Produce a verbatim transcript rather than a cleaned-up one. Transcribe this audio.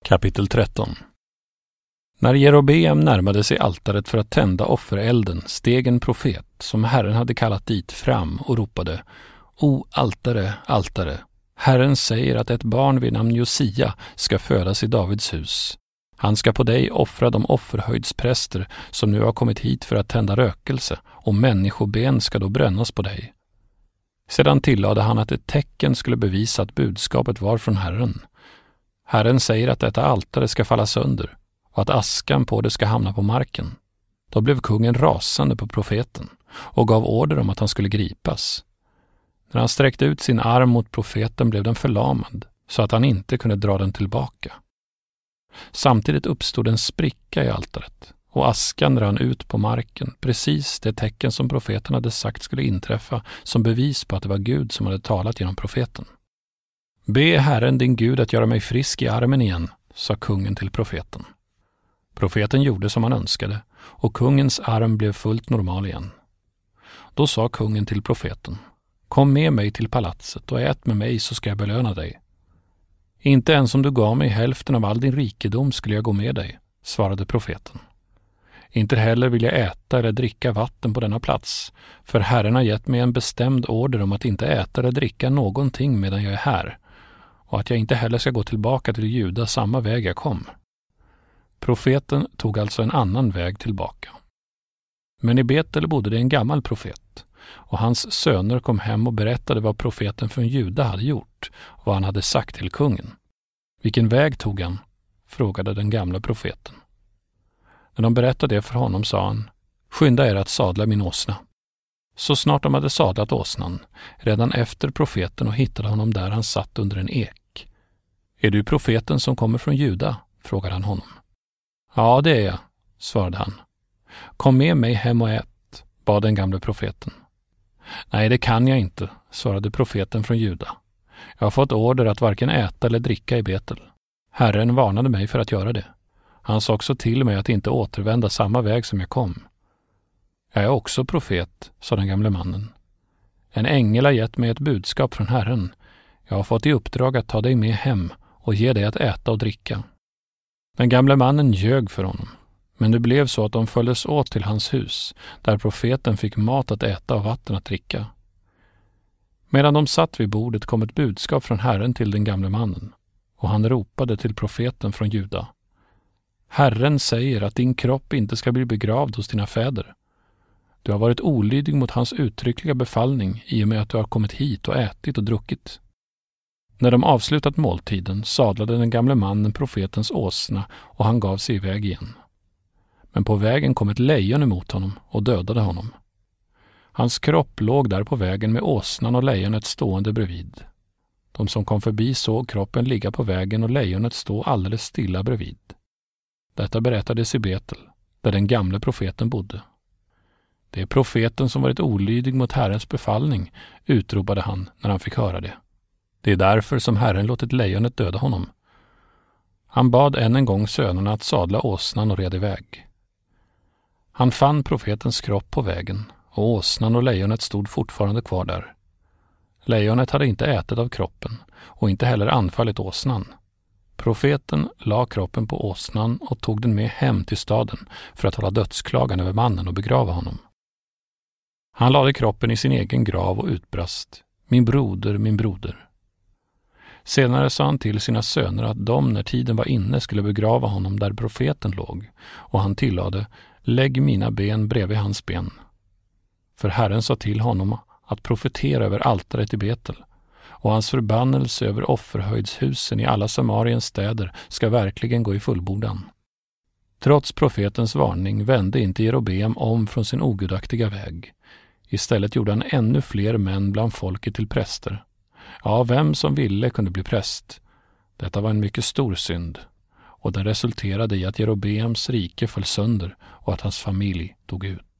Kapitel tretton. När Jerobeam närmade sig altaret för att tända offerelden steg en profet som Herren hade kallat dit fram och ropade: O altare, altare! Herren säger att ett barn vid namn Josia ska födas i Davids hus. Han ska på dig offra de offerhöjdspräster som nu har kommit hit för att tända rökelse, och människoben ska då brännas på dig. Sedan tillade han att ett tecken skulle bevisa att budskapet var från Herren. Herren säger att detta altare ska falla sönder och att askan på det ska hamna på marken. Då blev kungen rasande på profeten och gav order om att han skulle gripas. När han sträckte ut sin arm mot profeten blev den förlamad så att han inte kunde dra den tillbaka. Samtidigt uppstod en spricka i altaret och askan rann ut på marken, precis det tecken som profeten hade sagt skulle inträffa som bevis på att det var Gud som hade talat genom profeten. Be Herren din Gud att göra mig frisk i armen igen, sa kungen till profeten. Profeten gjorde som han önskade och kungens arm blev fullt normal igen. Då sa kungen till profeten: Kom med mig till palatset och ät med mig så ska jag belöna dig. Inte ens om du gav mig hälften av all din rikedom skulle jag gå med dig, svarade profeten. Inte heller vill jag äta eller dricka vatten på denna plats, för Herren har gett mig en bestämd order om att inte äta eller dricka någonting medan jag är här, och att jag inte heller ska gå tillbaka till Juda samma väg jag kom. Profeten tog alltså en annan väg tillbaka. Men i Betel bodde det en gammal profet, och hans söner kom hem och berättade vad profeten från Juda hade gjort och vad han hade sagt till kungen. Vilken väg tog han? Frågade den gamla profeten. När de berättade det för honom sa han: Skynda er att sadla min åsna. Så snart de hade sadlat åsnan, redan efter profeten och hittade honom där han satt under en ek. Är du profeten som kommer från Juda? Frågade han honom. Ja, det är jag, svarade han. Kom med mig hem och ät, bad den gamla profeten. Nej, det kan jag inte, svarade profeten från Juda. Jag har fått order att varken äta eller dricka i Betel. Herren varnade mig för att göra det. Han sa också till mig att inte återvända samma väg som jag kom. Jag är också profet, sa den gamle mannen. En ängel har gett mig ett budskap från Herren. Jag har fått i uppdrag att ta dig med hem och ge dig att äta och dricka. Den gamle mannen ljög för honom, men det blev så att de följdes åt till hans hus, där profeten fick mat att äta och vatten att dricka. Medan de satt vid bordet kom ett budskap från Herren till den gamle mannen, och han ropade till profeten från Juda. Herren säger att din kropp inte ska bli begravd hos dina fäder. Du har varit olydig mot hans uttryckliga befallning i och med att du har kommit hit och ätit och druckit. När de avslutat måltiden sadlade den gamle mannen profetens åsna och han gav sig iväg igen. Men på vägen kom ett lejon emot honom och dödade honom. Hans kropp låg där på vägen med åsnan och lejonet stående bredvid. De som kom förbi såg kroppen ligga på vägen och lejonet stå alldeles stilla bredvid. Detta berättades i Betel, där den gamle profeten bodde. Det är profeten som varit olydig mot Herrens befallning, utropade han när han fick höra det. Det är därför som Herren låtit lejonet döda honom. Han bad än en gång sönerna att sadla åsnan och red iväg. Han fann profetens kropp på vägen, och åsnan och lejonet stod fortfarande kvar där. Lejonet hade inte ätit av kroppen och inte heller anfallit åsnan. Profeten la kroppen på åsnan och tog den med hem till staden för att hålla dödsklagan över mannen och begrava honom. Han lade kroppen i sin egen grav och utbrast: Min broder, min broder. Senare sa han till sina söner att de när tiden var inne skulle begrava honom där profeten låg, och han tillade: Lägg mina ben bredvid hans ben. För Herren sa till honom att profetera över altaret i Betel, och hans förbannelse över offerhöjdshusen i alla Samariens städer ska verkligen gå i fullbordan. Trots profetens varning vände inte Jerobeam om från sin ogudaktiga väg. Istället gjorde han ännu fler män bland folket till präster. Ja, vem som ville kunde bli präst. Detta var en mycket stor synd, och den resulterade i att Jerobeams rike föll sönder och att hans familj dog ut.